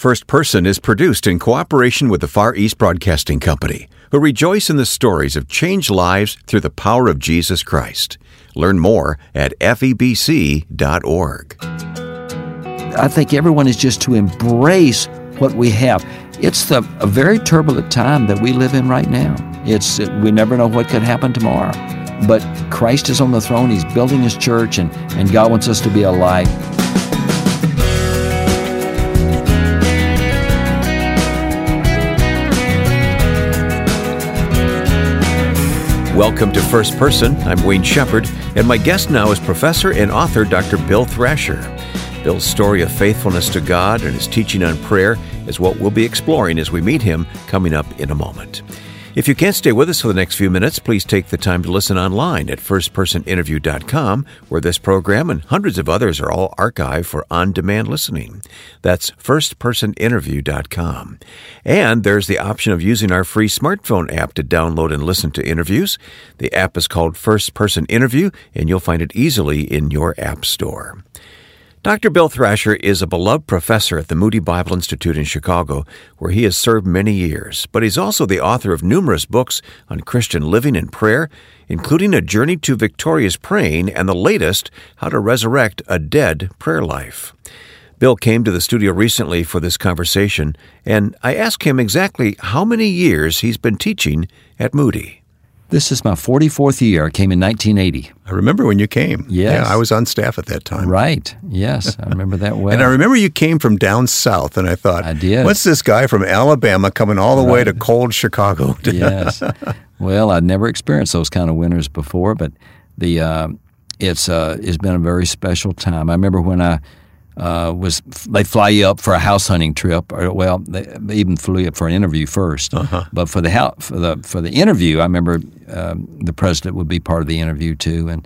First Person is produced in cooperation with the Far East Broadcasting Company, who rejoice in the stories of changed lives through the power of Jesus Christ. Learn more at febc.org. I think everyone is just to embrace what we have. It's a very turbulent time that we live in right now. We never know what could happen tomorrow. But Christ is on the throne. He's building His church, and God wants us to be a light. Welcome to First Person. I'm Wayne Shepherd, and my guest now is professor and author Dr. Bill Thrasher. Bill's story of faithfulness to God and his teaching on prayer is what we'll be exploring as we meet him coming up in a moment. If you can't stay with us for the next few minutes, please take the time to listen online at firstpersoninterview.com, where this program and hundreds of others are all archived for on-demand listening. That's firstpersoninterview.com. And there's the option of using our free smartphone app to download and listen to interviews. The app is called First Person Interview, and you'll find it easily in your app store. Dr. Bill Thrasher is a beloved professor at the Moody Bible Institute in Chicago, where he has served many years, but he's also the author of numerous books on Christian living and prayer, including A Journey to Victorious Praying and the latest, How to Resurrect a Dead Prayer Life. Bill came to the studio recently for this conversation, and I asked him exactly how many years he's been teaching at Moody. This is my 44th year. I came in 1980. I remember when you came. Yes. Yeah, I was on staff at that time. Right. Yes, I remember that well. And I remember you came from down south, and I thought, I did. What's this guy from Alabama coming all the way to cold Chicago? Yes. Well, I'd never experienced those kind of winters before, but it's been a very special time. I remember when they fly you up for a house hunting trip. They even flew you up for an interview first. Uh-huh. But for the interview, I remember the president would be part of the interview too, and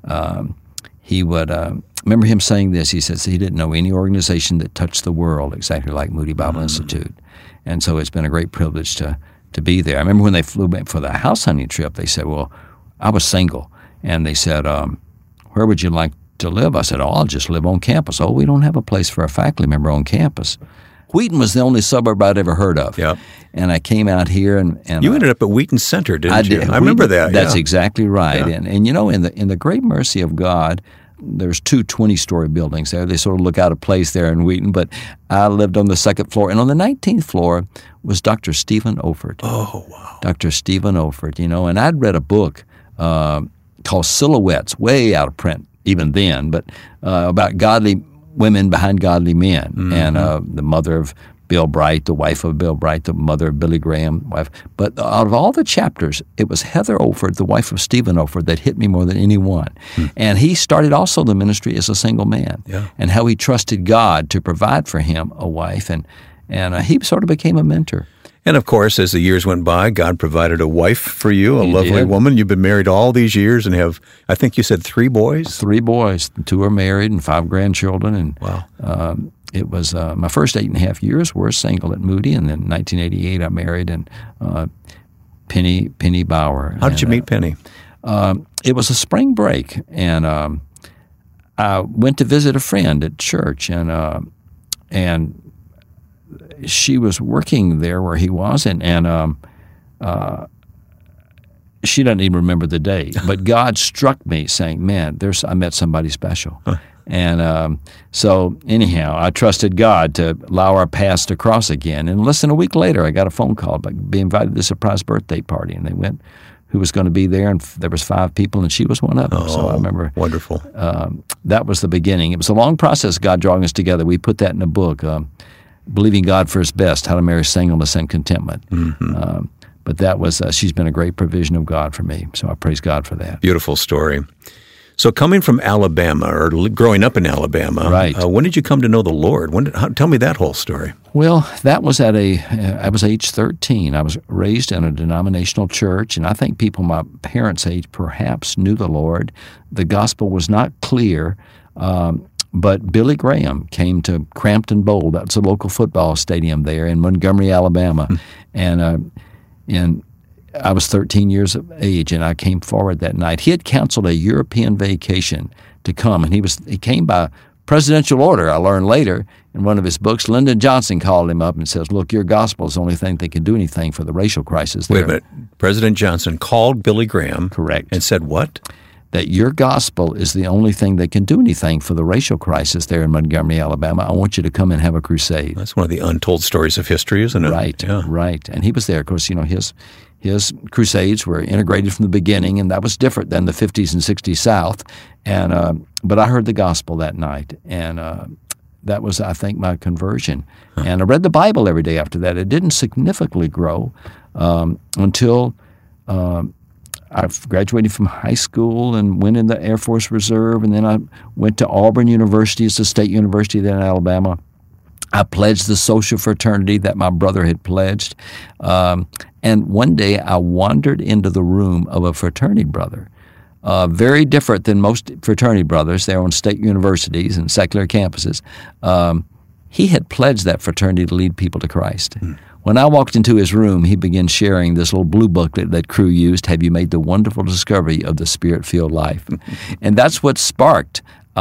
he would remember him saying this. He says he didn't know any organization that touched the world exactly like Moody Bible Institute, and so it's been a great privilege to be there. I remember when they flew back for the house hunting trip. They said, "Well, I was single," and they said, "Where would you like to live?" I said, I'll just live on campus. Oh, we don't have a place for a faculty member on campus. Wheaton was the only suburb I'd ever heard of. Yep. And I came out here and you ended up at Wheaton Center, didn't you? I remember that. That's exactly right. Yeah. And you know, in the great mercy of God, there's two 20-story buildings there. They sort of look out of place there in Wheaton, but I lived on the second floor. And on the 19th floor was Dr. Stephen Olford. Oh, wow. Dr. Stephen Olford, and I'd read a book called Silhouettes, way out of print even then, but about godly women behind godly men, and the mother of Bill Bright, the wife of Bill Bright, the mother of Billy Graham, wife. But out of all the chapters, it was Heather Olford, the wife of Stephen Olford, that hit me more than any one. And he started also the ministry as a single man, and how he trusted God to provide for him a wife, and he sort of became a mentor. And of course, as the years went by, God provided a wife for you, a lovely woman. You've been married all these years and have, I think you said 3 boys? 3 boys. 2 are married and 5 grandchildren. And wow. It was my first 8.5 years were single at Moody, and then in 1988 I married Penny Bauer. How did you meet Penny? It was a spring break, and I went to visit a friend at church, and she was working there where he was, and she doesn't even remember the date. But God struck me saying, man, I met somebody special. Huh. And so anyhow, I trusted God to allow our paths to cross again. And less than a week later, I got a phone call about being invited to a surprise birthday party. And they went, who was going to be there, and there was 5 people, and she was one of them. Oh, so I remember. Wonderful. That was the beginning. It was a long process, God drawing us together. We put that in a book, Believing God for His Best, How to Marry Singleness and Contentment. Mm-hmm. But that was, she's been a great provision of God for me, so I praise God for that. Beautiful story. So coming from Alabama, or growing up in Alabama, right. When did you come to know the Lord? Tell me that whole story. Well, that was I was age 13. I was raised in a denominational church, and I think people my parents' age perhaps knew the Lord. The gospel was not clear, but Billy Graham came to Crampton Bowl. That's a local football stadium there in Montgomery, Alabama, and I was 13 years of age, and I came forward that night. He had canceled a European vacation to come, and he came by presidential order, I learned later, in one of his books, Lyndon Johnson called him up and says, look, your gospel is the only thing that can do anything for the racial crisis there. Wait a minute. President Johnson called Billy Graham. Correct. And said what? That your gospel is the only thing that can do anything for the racial crisis there in Montgomery, Alabama. I want you to come and have a crusade. That's one of the untold stories of history, isn't it? Right, yeah. Right. And he was there. Of course, his crusades were integrated from the beginning, and that was different than the 50s and 60s South. And but I heard the gospel that night, and that was, I think, my conversion. And I read the Bible every day after that. It didn't significantly grow until I graduated from high school and went in the Air Force Reserve, and then I went to Auburn University. It's a state university there in Alabama. I pledged the social fraternity that my brother had pledged. And one day I wandered into the room of a fraternity brother, very different than most fraternity brothers. They're on state universities and secular campuses. He had pledged that fraternity to lead people to Christ. When I walked into his room, he began sharing this little blue booklet that Cru used, Have You Made the Wonderful Discovery of the Spirit-Filled Life? And that's what sparked.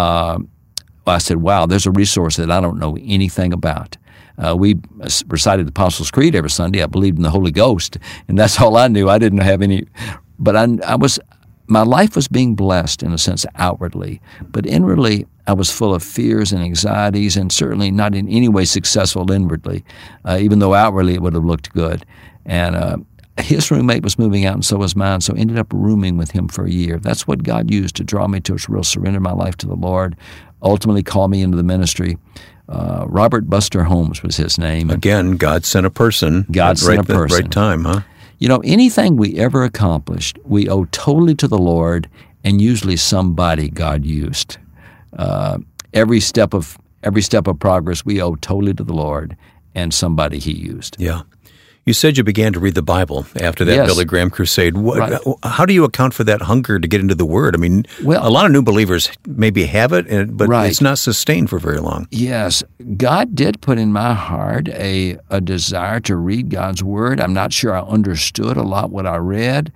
I said, wow, there's a resource that I don't know anything about. We recited the Apostles' Creed every Sunday. I believed in the Holy Ghost, and that's all I knew. I didn't have any, but my life was being blessed in a sense outwardly, but inwardly I was full of fears and anxieties, and certainly not in any way successful inwardly, even though outwardly it would have looked good. And his roommate was moving out, and so was mine, so I ended up rooming with him for a year. That's what God used to draw me to a real surrender my life to the Lord, ultimately called me into the ministry. Robert Buster Holmes was his name. Again, God sent a person. God sent a person. At the right time, huh? Anything we ever accomplished, we owe totally to the Lord, and usually somebody God used. Every step of progress, we owe totally to the Lord and somebody He used. Yeah. You said you began to read the Bible after that Billy Graham crusade. Right. How do you account for that hunger to get into the Word? I mean, a lot of new believers maybe have it, but it's not sustained for very long. Yes. God did put in my heart a desire to read God's Word. I'm not sure I understood a lot what I read,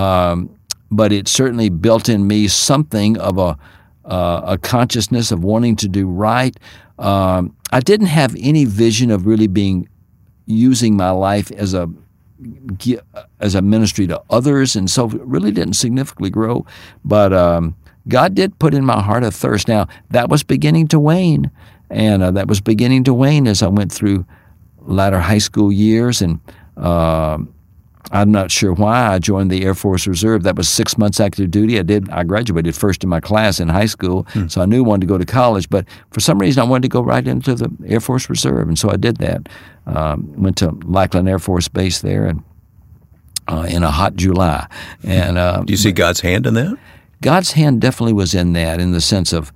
but it certainly built in me something of a consciousness of wanting to do right. I didn't have any vision of really using my life as a ministry to others, and so it really didn't significantly grow. But God did put in my heart a thirst. Now, that was beginning to wane, and that was beginning to wane as I went through latter high school years, and I'm not sure why I joined the Air Force Reserve. That was 6 months active duty. I graduated first in my class in high school, so I knew I wanted to go to college. But for some reason, I wanted to go right into the Air Force Reserve, and so I did that. Went to Lackland Air Force Base there, and in a hot July. And do you see God's hand in that? God's hand definitely was in that, in the sense of,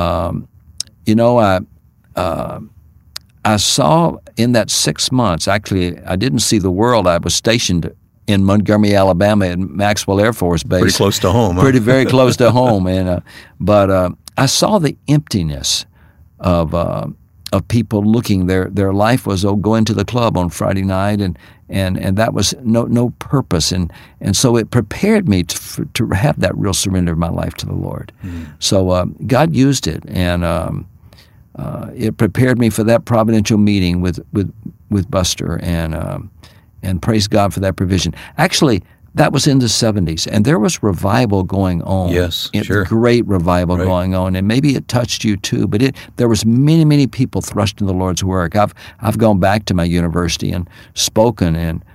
I saw in that 6 months, actually, I didn't see the world. I was stationed in Montgomery, Alabama at Maxwell Air Force Base. Pretty close to home. Pretty very close to home. And but I saw the emptiness of people looking. Their life was going to the club on Friday night, and that was no purpose. And so it prepared me to have that real surrender of my life to the Lord. So God used it, and it prepared me for that providential meeting with Buster, and praise God for that provision. Actually, that was in the 70s, and there was revival going on. Yes, sure. Great revival going on, and maybe it touched you too. But there was many people thrust in the Lord's work. I've gone back to my university and spoken,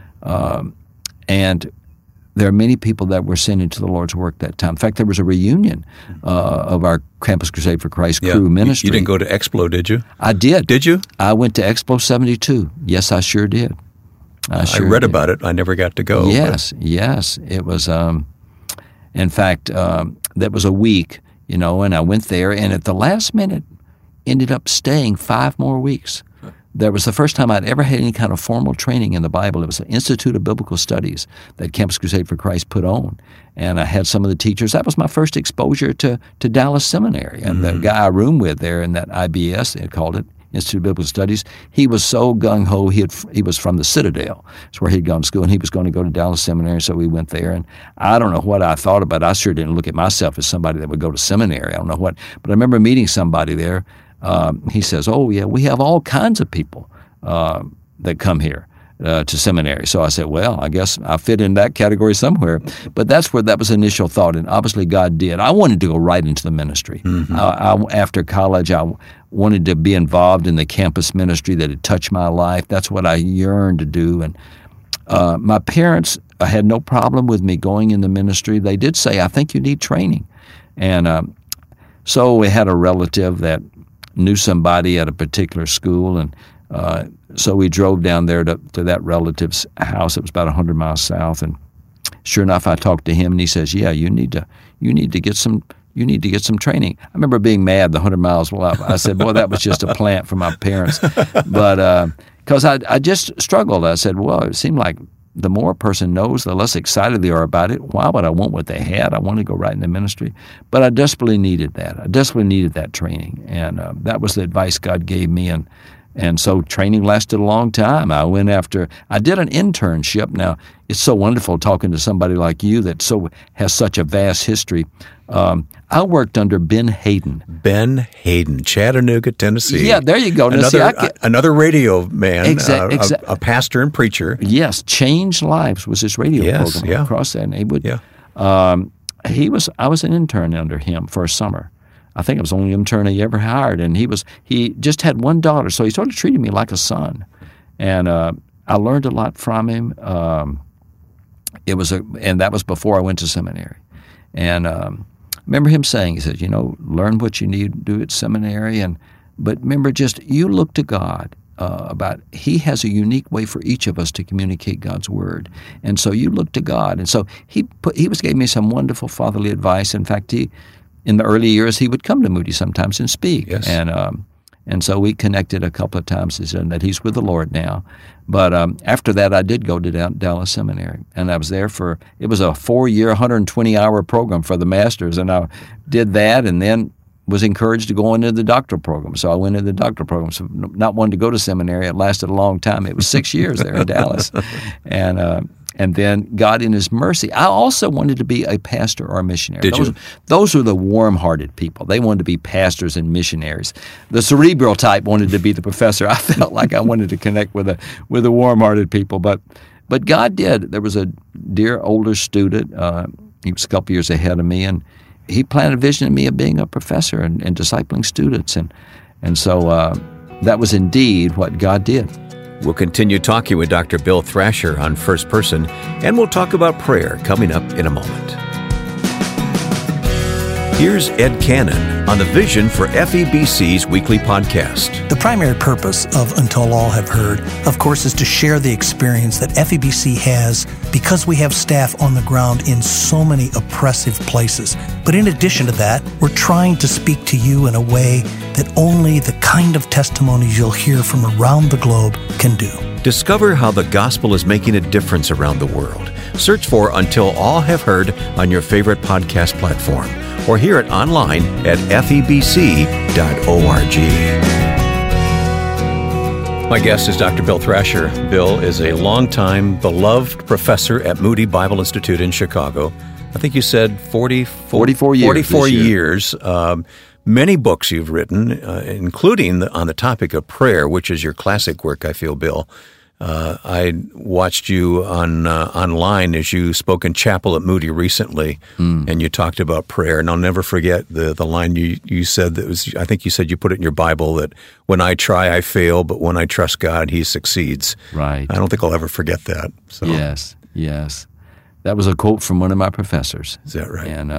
and there are many people that were sent into the Lord's work that time. In fact, there was a reunion of our Campus Crusade for Christ crew ministry. You didn't go to Explo, did you? I did. Did you? I went to Expo 72. Yes, I sure did. I read about it. I never got to go. Yes. It was, in fact, that was a week, and I went there, and at the last minute ended up staying 5 more weeks. That was the first time I'd ever had any kind of formal training in the Bible. It was the Institute of Biblical Studies that Campus Crusade for Christ put on. And I had some of the teachers. That was my first exposure to Dallas Seminary. And the guy I roomed with there in that IBS, they called it, Institute of Biblical Studies, he was so gung-ho. He was from the Citadel. It's where he'd gone to school, and he was going to go to Dallas Seminary, so we went there. And I don't know what I thought about it. I sure didn't look at myself as somebody that would go to seminary. I don't know what. But I remember meeting somebody there, he says, "Oh yeah, we have all kinds of people that come here to seminary." So I said, "Well, I guess I fit in that category somewhere." But that's where that was initial thought, and obviously God did. I wanted to go right into the ministry. After college, I wanted to be involved in the campus ministry that had touched my life. That's what I yearned to do. And my parents had no problem with me going in the ministry. They did say, "I think you need training." And so we had a relative that knew somebody at a particular school, and so we drove down there to that relative's house. It was about 100 miles south, and sure enough, I talked to him, and he says, "Yeah, you need to get some training." I remember being mad the 100 miles. Well, I said, "Boy, that was just a plant from my parents," but because I just struggled. I said, "Well, it seemed like the more a person knows, the less excited they are about it. Why would I want what they had? I want to go right into ministry." But I desperately needed that. I desperately needed that training, and that was the advice God gave me. And so training lasted a long time. I did an internship. Now, it's so wonderful talking to somebody like you that has such a vast history. I worked under Ben Hayden. Ben Hayden, Chattanooga, Tennessee. Yeah, there you go. Another radio man, a pastor and preacher. Yes, Changed Lives was his radio program across that neighborhood. Yeah. I was an intern under him for a summer. I think it was the only intern he ever hired, and he just had one daughter, so he sort of treated me like a son, and I learned a lot from him. And that was before I went to seminary, and I remember him saying, he said, "Learn what you need to do at seminary, but remember, just you look to God." He has a unique way for each of us to communicate God's word, and so you look to God. And so he gave me some wonderful fatherly advice. In fact, in the early years, he would come to Moody sometimes and speak. Yes. And so we connected a couple of times. He said that he's with the Lord now. But after that, I did go to Dallas Seminary, and I was there it was a 4-year, 120-hour program for the masters, and I did that, and then was encouraged to go into the doctoral program. So I went into the doctoral program. So not wanting to go to seminary, it lasted a long time. It was 6 years there in Dallas. And then God in His mercy. I also wanted to be a pastor or a missionary. Those are the warm-hearted people. They wanted to be pastors and missionaries. The cerebral type wanted to be the professor. I felt like I wanted to connect with the warm-hearted people. But God did. There was a dear older student. He was a couple years ahead of me, and he planted a vision in me of being a professor and discipling students. And so that was indeed what God did. We'll continue talking with Dr. Bill Thrasher on First Person, and we'll talk about prayer coming up in a moment. Here's Ed Cannon on the vision for FEBC's weekly podcast. The primary purpose of Until All Have Heard, of course, is to share the experience that FEBC has because we have staff on the ground in so many oppressive places. But in addition to that, we're trying to speak to you in a way that only the kind of testimonies you'll hear from around the globe can do. Discover how the gospel is making a difference around the world. Search for Until All Have Heard on your favorite podcast platform, or hear it online at febc.org. My guest is Dr. Bill Thrasher. Bill is a longtime beloved professor at Moody Bible Institute in Chicago. I think you said 44 years. 44 years. Many books you've written, including on the topic of prayer, which is your classic work, I feel, Bill. I watched you online as you spoke in chapel at Moody recently, and you talked about prayer. And I'll never forget the line you said that was, I think you said you put it in your Bible, that when I try, I fail, but when I trust God, He succeeds. Right. I don't think I'll ever forget that. So. Yes. That was a quote from one of my professors. Is that right? And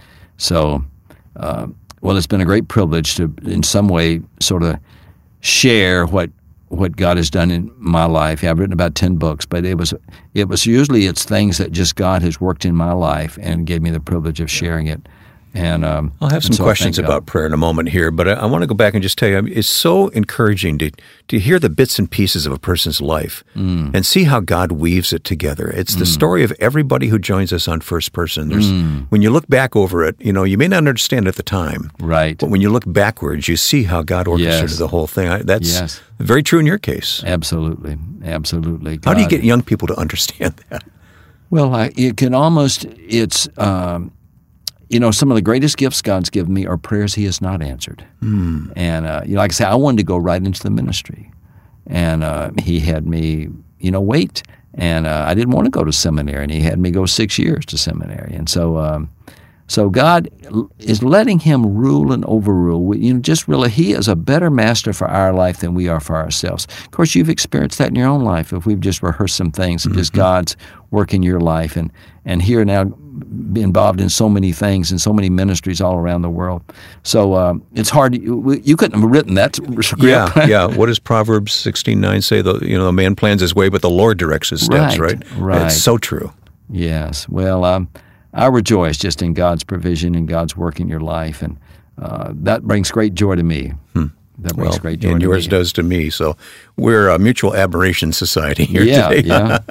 well, it's been a great privilege to, in some way, sort of share what God has done in my life. I've written about 10 books, but it was usually it's things that just God has worked in my life and gave me the privilege of sharing it. And I'll have some questions about prayer in a moment here, but I want to go back and just tell you, it's so encouraging to hear the bits and pieces of a person's life and see how God weaves it together. It's the story of everybody who joins us on First Person. When you look back over it, you may not understand at the time, right? But when you look backwards, you see how God orchestrated the whole thing. That's very true in your case. Absolutely. How do you get young people to understand that? Well, it can almost, some of the greatest gifts God's given me are prayers He has not answered. And like I say, I wanted to go right into the ministry, and He had me, wait. And I didn't want to go to seminary, and He had me go 6 years to seminary. And so God is letting Him rule and overrule. Just really, He is a better master for our life than we are for ourselves. Of course, you've experienced that in your own life. If we've just rehearsed some things, and just God's work in your life, and here now be involved in so many things and so many ministries all around the world. So it's hard. You couldn't have written that script. Yeah. What does Proverbs 16:9 say? The man plans his way, but the Lord directs his steps. Right. It's so true. Yes. Well, I rejoice just in God's provision and God's work in your life, and that brings great joy to me. That brings great joy to me. And yours does to me. So we're a mutual admiration society here today.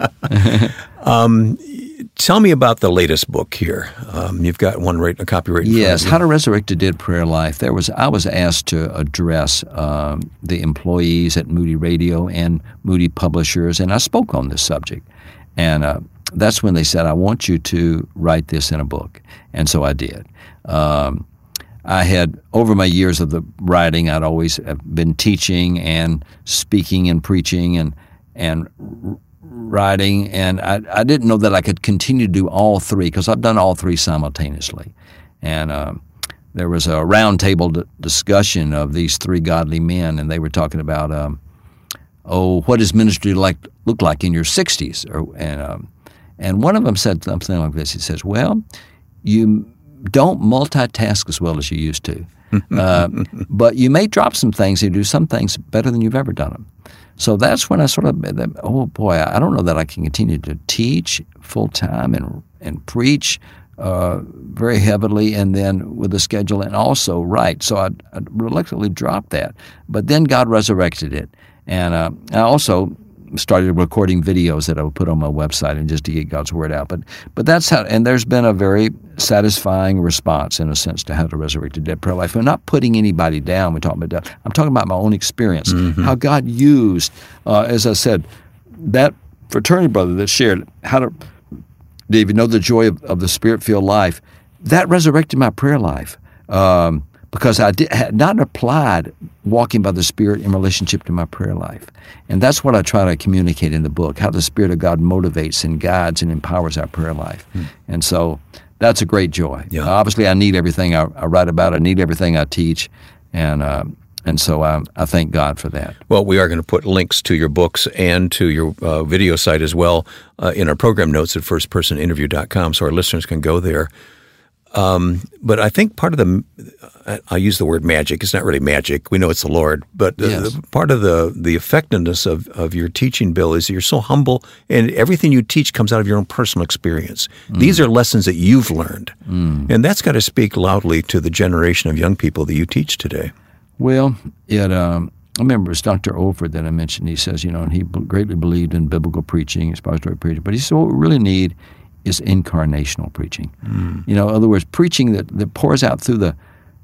Yeah. Tell me about the latest book here. You've got a copy right in front of you. Yes, How to Resurrect a Dead Prayer Life. I was asked to address the employees at Moody Radio and Moody Publishers, and I spoke on this subject. And that's when they said, I want you to write this in a book. And so I did. I had, over my years of the writing, I'd always been teaching and speaking and preaching and writing, and I didn't know that I could continue to do all three, because I've done all three simultaneously. And there was a roundtable discussion of these three godly men, and they were talking about, what does ministry look like in your 60s? And one of them said something like this. He says, well, you don't multitask as well as you used to, but you may drop some things and do some things better than you've ever done them. So that's when I sort of, I don't know that I can continue to teach full-time and preach very heavily, and then with the schedule, and also write. So I reluctantly dropped that. But then God resurrected it. And I also started recording videos that I would put on my website, and just to get God's word out. But that's how, and there's been a very satisfying response, in a sense, to How to Resurrect a Dead Prayer Life. I'm not putting anybody down. We're talking about that. I'm talking about my own experience, how God used, as I said, that fraternity brother that shared Dave, the joy of the Spirit-filled life, that resurrected my prayer life. Because I had not applied walking by the Spirit in relationship to my prayer life. And that's what I try to communicate in the book, how the Spirit of God motivates and guides and empowers our prayer life. And so that's a great joy. Yeah. Obviously, I need everything I write about. I need everything I teach. And so I thank God for that. Well, we are going to put links to your books and to your video site as well in our program notes at firstpersoninterview.com, so our listeners can go there. But I think part of I use the word magic. It's not really magic. We know it's the Lord. But part of the effectiveness of your teaching, Bill, is you're so humble, and everything you teach comes out of your own personal experience. These are lessons that you've learned. And that's got to speak loudly to the generation of young people that you teach today. Well, I remember it's Dr. Olford that I mentioned. He says, and he greatly believed in biblical preaching, expository preaching. But he said what we really need is incarnational preaching. In other words, preaching that pours out through the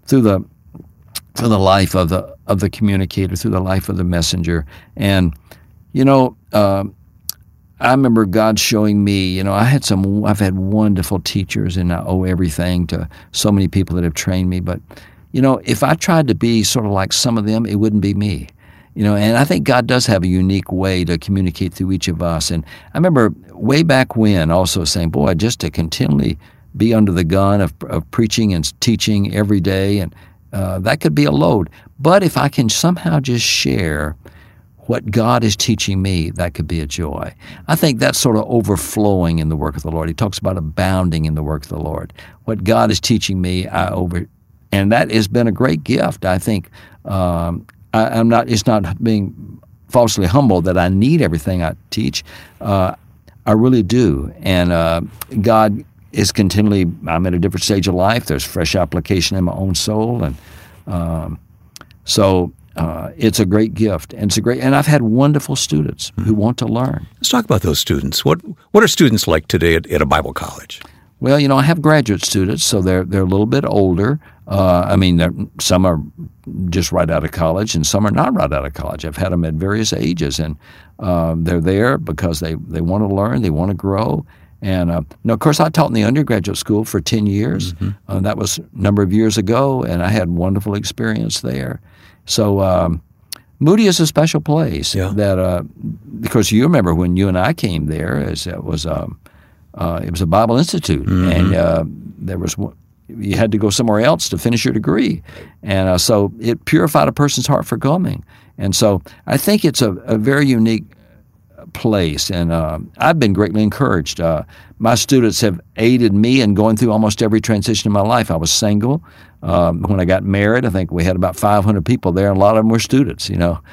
life of the communicator, through the life of the messenger. And I remember God showing me. I've had wonderful teachers, and I owe everything to so many people that have trained me. But if I tried to be sort of like some of them, it wouldn't be me. And I think God does have a unique way to communicate through each of us. And I remember way back when also saying, boy, just to continually be under the gun of preaching and teaching every day, and that could be a load. But if I can somehow just share what God is teaching me, that could be a joy. I think that's sort of overflowing in the work of the Lord. He talks about abounding in the work of the Lord. What God is teaching me, and that has been a great gift, I think. It's not being falsely humble that I need everything I teach. I really do. And God is continually, I'm at a different stage of life. There's fresh application in my own soul. And so it's a great gift. And I've had wonderful students who want to learn. Let's talk about those students. What are students like today at a Bible college? Well, I have graduate students, so they're a little bit older. Some are just right out of college, and some are not right out of college. I've had them at various ages, and they're there because they want to learn, they want to grow, And of course, I taught in the undergraduate school for 10 years. Mm-hmm. That was a number of years ago, and I had wonderful experience there. So Moody is a special place. That because you remember when you and I came there, it was a Bible Institute, mm-hmm. and you had to go somewhere else to finish your degree, and so it purified a person's heart for coming. And so I think it's a very unique place, and I've been greatly encouraged. My students have aided me in going through almost every transition in my life. I was single. When I got married, I think we had about 500 people there, and a lot of them were students,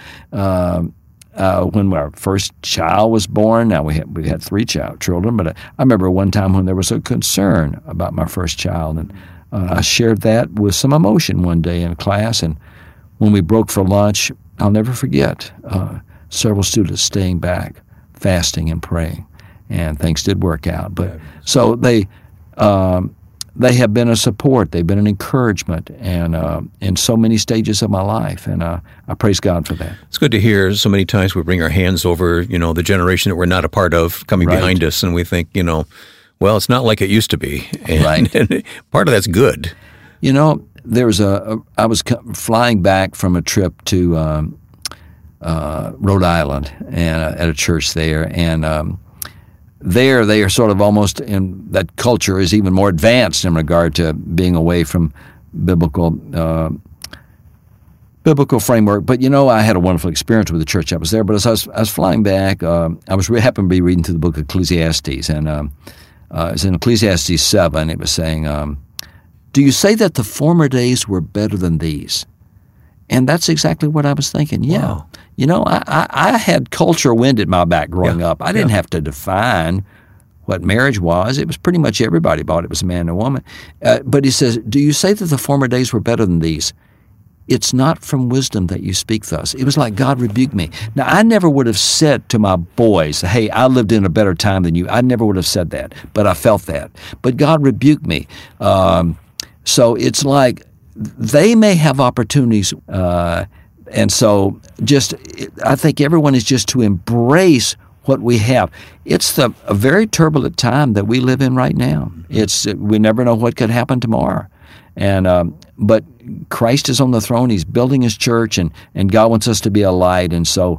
When our first child was born, now we had 3 children, but I remember one time when there was a concern about my first child, and I shared that with some emotion one day in class, and when we broke for lunch, I'll never forget several students staying back, fasting and praying, and things did work out. But so they have been a support, they've been an encouragement, and in so many stages of my life, and I praise God for that. It's good to hear. So many times we bring our hands over, the generation that we're not a part of coming behind us, and we think, well, it's not like it used to be, and part of that's good. I was flying back from a trip to Rhode Island, and at a church there, and there they are sort of almost in that culture is even more advanced in regard to being away from biblical framework. But I had a wonderful experience with the church I was there. But as I was flying back, I happened to be reading through the book of Ecclesiastes, and it was in Ecclesiastes 7. It was saying, "Do you say that the former days were better than these?" And that's exactly what I was thinking. Yeah. Wow. I had culture wind at my back growing up. I didn't have to define what marriage was. It was pretty much everybody thought it was a man and a woman. But he says, "Do you say that the former days were better than these? It's not from wisdom that you speak thus." It was like God rebuked me. Now, I never would have said to my boys, "Hey, I lived in a better time than you." I never would have said that, but I felt that. But God rebuked me. So it's like they may have opportunities, and so I think everyone is just to embrace what we have. It's a very turbulent time that we live in right now. We never know what could happen tomorrow, and but Christ is on the throne. He's building His church, and God wants us to be a light. And so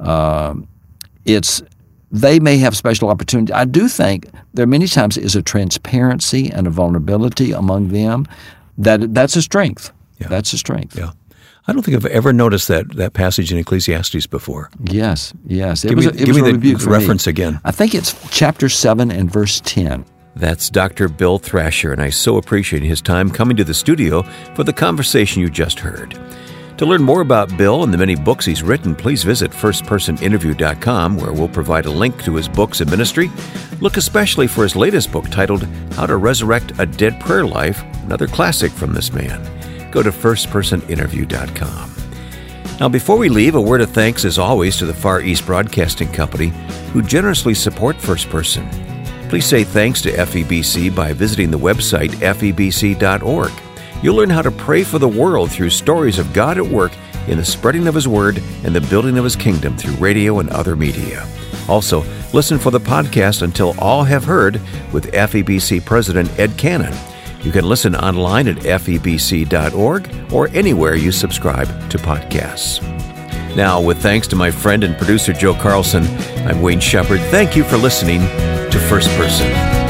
they may have special opportunities. I do think there many times is a transparency and a vulnerability among them. That's a strength. Yeah. That's a strength. Yeah. I don't think I've ever noticed that passage in Ecclesiastes before. Yes. Give me the reference again. I think it's chapter 7 and verse 10. That's Dr. Bill Thrasher, and I so appreciate his time coming to the studio for the conversation you just heard. To learn more about Bill and the many books he's written, please visit firstpersoninterview.com, where we'll provide a link to his books and ministry. Look especially for his latest book titled How to Resurrect a Dead Prayer Life, another classic from this man. Go to firstpersoninterview.com. Now, before we leave, a word of thanks, as always, to the Far East Broadcasting Company, who generously support First Person. Please say thanks to FEBC by visiting the website febc.org. You'll learn how to pray for the world through stories of God at work in the spreading of His Word and the building of His kingdom through radio and other media. Also, listen for the podcast Until All Have Heard with FEBC President Ed Cannon. You can listen online at febc.org or anywhere you subscribe to podcasts. Now, with thanks to my friend and producer Joe Carlson, I'm Wayne Shepherd. Thank you for listening to First Person.